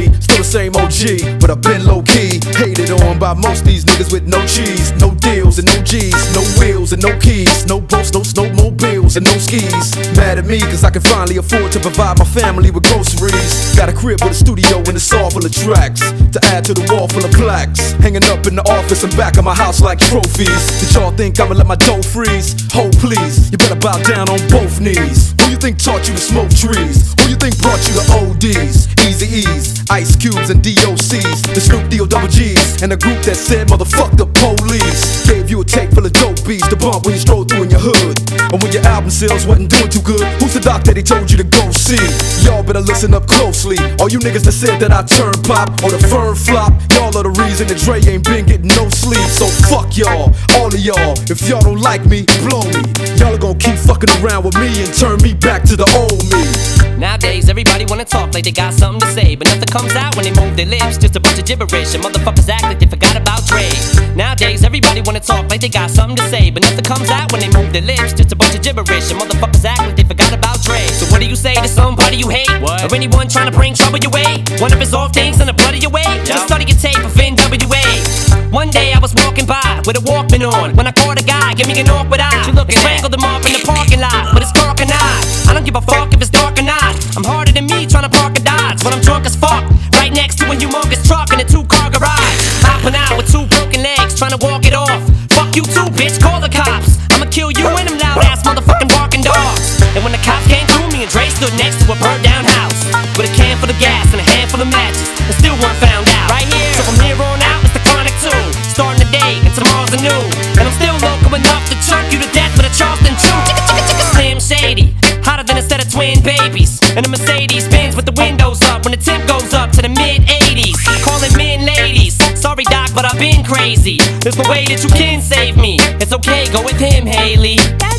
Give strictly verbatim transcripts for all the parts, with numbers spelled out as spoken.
me, still the same O G, but I've been low-key, hated on by most these niggas with no cheese, no deals and no G's, no wheels and no keys, no boats, no snowmobiles and no skis. Mad at me cause I can finally afford to provide my family with groceries. Got a crib with a studio and a saw full of tracks to add to the wall full of plaques, hanging up in the office and back of my house like trophies. Did y'all think I'ma let my dough freeze? Ho please, you better bow down on both knees. Who you think taught you to smoke trees? Who you think brought you to O Ds, Easy E's, Ice Cubes and D O C's, the Snoop D O double G's, and a group that said motherfuck the police? Gave you a tape full of dope beats to bump when you stroll through in your hood, and when your album sales wasn't doing too good. Who's the doc that he told you to go see? Y'all better listen up closely. All you niggas that said that I turn pop or the firm flop, y'all are the reason that Dre ain't been getting no sleep. So fuck y'all, all of y'all. If y'all don't like me, blow me. Y'all are gonna keep fucking around with me and turn me back to the old me. Nowadays everybody wanna talk like they got something to say, but nothing comes out when they move their lips, just a bunch of gibberish. And motherfuckers act like they forgot about Dre. Nowadays everybody wanna talk like they got something to say, but nothing comes out when they move their lips, just a bunch of gibberish. And motherfuckers act like they forgot about Dre. So what do you say to somebody you hate? What? Or anyone trying to bring trouble your way? One of his off things in the blood of your way? Yep. Just study your tape of N W A. One day I was walking by with a Walkman on, when I caught a guy give me an awkward eye. And strangled him off in the parking lot with his cork and eye. I don't give a fuck if it's dark or not. I'm harder than me trying to park a Dodge when I'm drunk as fuck, right next to a humongous truck in a two-car garage. Hopping out with two broken legs trying to walk it off. Fuck you too, bitch, call the cops. I'ma kill you and them loud-ass motherfucking barking dogs. And when the cops came through, me and Dre stood next to a burned-down house with a can full of gas and a handful of matches, and still weren't found out. Right here, so from here on out, it's the Chronic two, starting the day and tomorrow's a new. And I'm still local enough to choke you to death with a Charleston chew. Chicka chicka chicka Slim Shady, hotter than a set of twin babies, and a Mercedes Benz with the windows up when the temp goes up to the mid eighties. Calling men ladies, sorry doc, but I've been crazy. There's no way that you can save me. It's okay, go with him, Haley.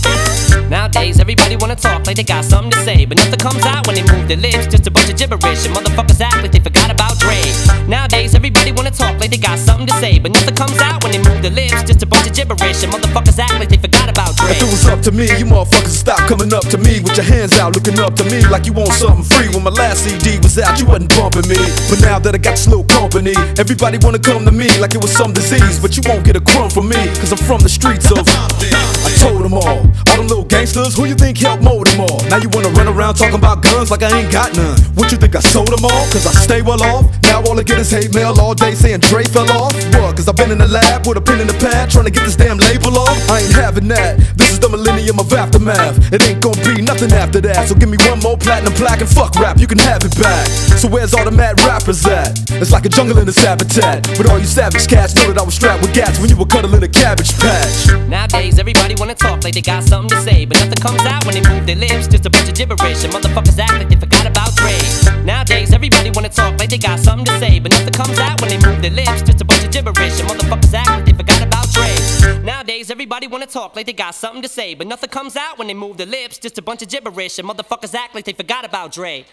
Nowadays everybody wanna talk like they got something to say, but nothing comes out when they move their lips, just a bunch of gibberish. And motherfuckers act like they forgot about Dre. Nowadays everybody wanna talk like they got something to say, but nothing comes out when they move their lips, just a bunch of gibberish. And motherfuckers act like they forgot about Dre. If it was up to me, you motherfuckers stop coming up to me with your hands out, looking up to me like you want something free. When my last C D was out, you wasn't bumping me, but now that I got this little company, everybody wanna come to me like it was some disease. But you won't get a crumb from me, cause I'm from the streets of I told them all, all them little gangsters, who you think helped mold them all? Now you wanna run around talking about guns like I ain't got none. What you think I sold them all? Cause I stay well off. Now all I get is hate mail all day saying Dre fell off. What? Cause I've been in the lab with a pen in the pad trying to get this damn label off. I ain't having that. This is the millennium of aftermath. It ain't gonna be nothing after that. So give me one more platinum plaque and fuck rap, you can have it back. So where's all the mad rappers at? It's like a jungle in its habitat. But all you savage cats know that I was strapped with gats when you were cuddling a cabbage patch. Nowadays everybody wanna talk like they got something to say, but nothing comes out when they move their lips, just a bunch of gibberish. And motherfuckers act like they forgot about Dre. Nowadays everybody wanna talk like they got something to say, but nothing comes out when they move their lips, just a bunch of gibberish. And motherfuckers act like they forgot about Dre. Nowadays everybody wanna talk like they got something to say, but nothing comes out when they move their lips, just a bunch of gibberish. And motherfuckers act like they forgot about Dre.